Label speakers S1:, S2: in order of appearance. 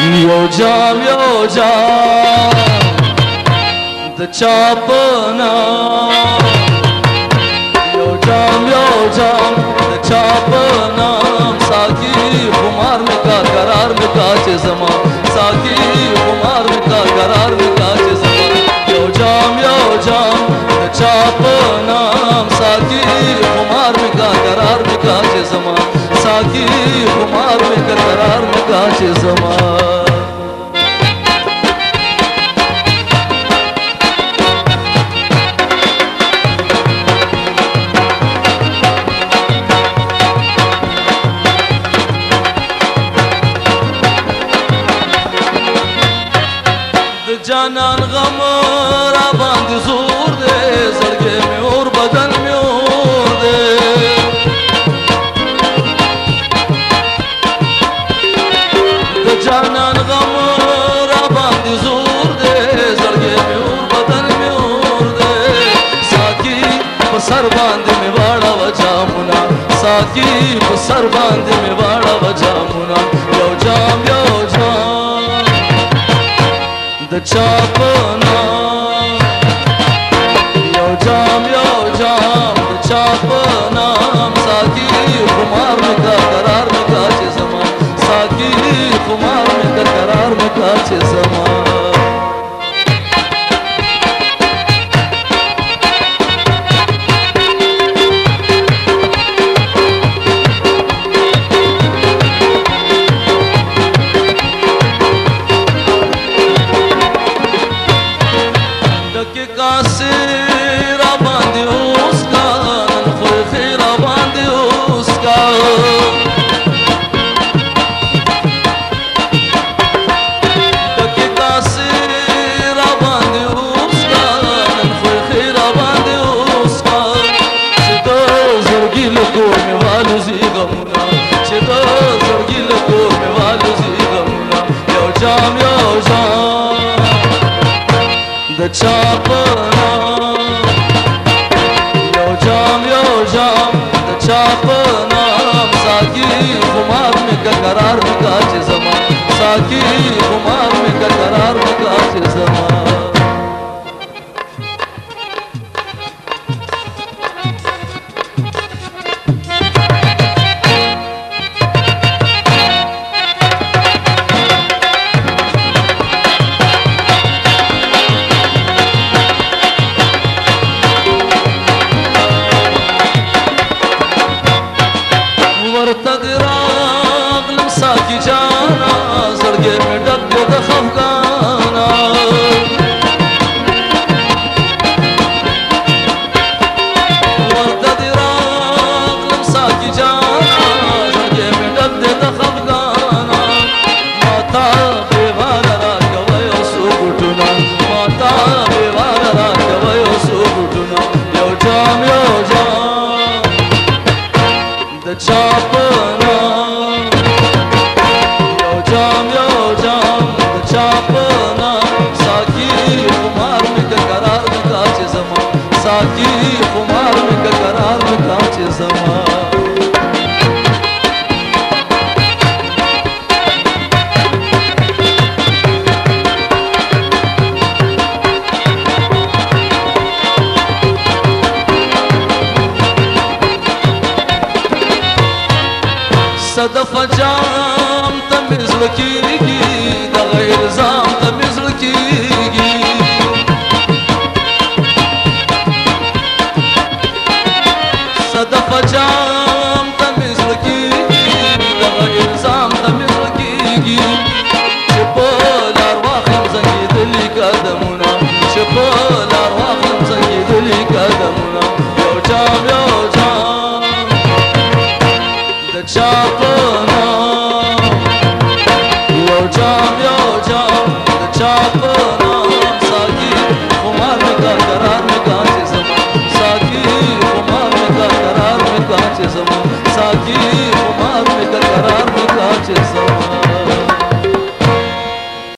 S1: یو جام د چا په نام یو جام د چا په نام ساقي خمار میں کا قرار میں کا چې زما ساقي خمار میں کا قرار میں کا چې زما یو جام د چا په نام ساقي خمار میں کا قرار میں کا چې زما ساقي خمار میں کا قرار میں کا چې زما جانان غم را باندې زور دے زړګې مې اور بدن مې اور دے د جانان غم را باندې زور دے زړګې مې اور بدن مې اور دے ساقي په سر باندې مې واړه وجامونه ساقي په سر باندې مې واړه وجامونه یو جام د چا په نام یو جام د چا په نام ساقي خمار میں کا قرار میں کا چې زما ساقي خمار میں کا قرار میں کا چې زما د چا په نام یو جام د چا په نام ساقي خمار میں کا قرار میں کا چې زما ساقي خمار میں کا قرار میں کا چې زما ساقي جانا زړګې مې ډک دی د خفګانه ورته دې راغلم ساقي جانا زړګې مې ډک دی د خفګانه ماته بېواله راکوه یو څو ګوټونه ماته بېواله راکوه یو څو ګوټونه یو جام د چا په ساقي خمار میں کا قرار میں کا چې زما صدف جام ته مې زړه کېږي د غیر ځام ته مې زړه کېږي صدف جام